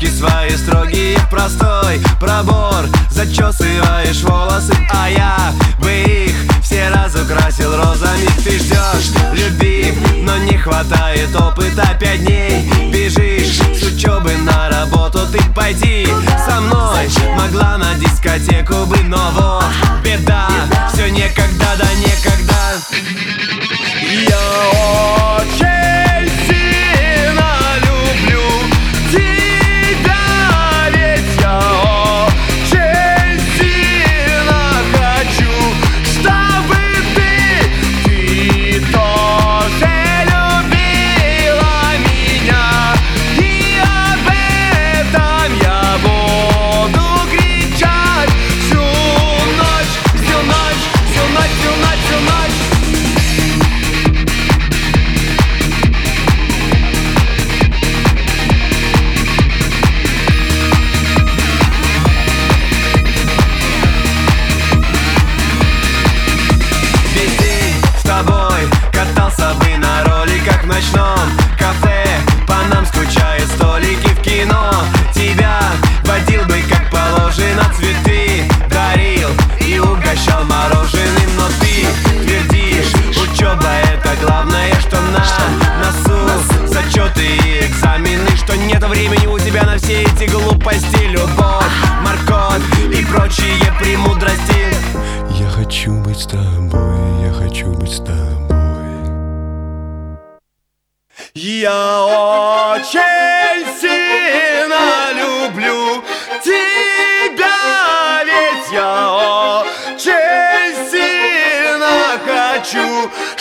Ручки свои строгие, простой пробор. Зачесываешь волосы, а я бы их все разукрасил розами. Ты ждешь любви, но не хватает опыта. 5 дней бежишь с учебы на работу. Ты пойди со мной могла на дискотеку бы, но вот беда, все некогда, да некогда. Я очень сильно люблю тебя, ведь я очень сильно хочу, чтобы ты тоже любила меня. И об этом я буду кричать всю ночь, всю ночь, всю ночь, всю ночь, всю ночь. Весь день с тобой катался бы на роликах в ночном кафе. По нам скучают столики в кино. Тебя водил бы как положено, цветы дарил и угощал мороженым. Но ты твердишь, учеба это главное, что на носу зачеты и экзамены, что нет времени у тебя на все эти глупости. Любовь, морковь и прочие премудрости. Я хочу быть с тобой, я хочу быть с тобой. Я очень сильно люблю тебя, ведь я очень сильно хочу,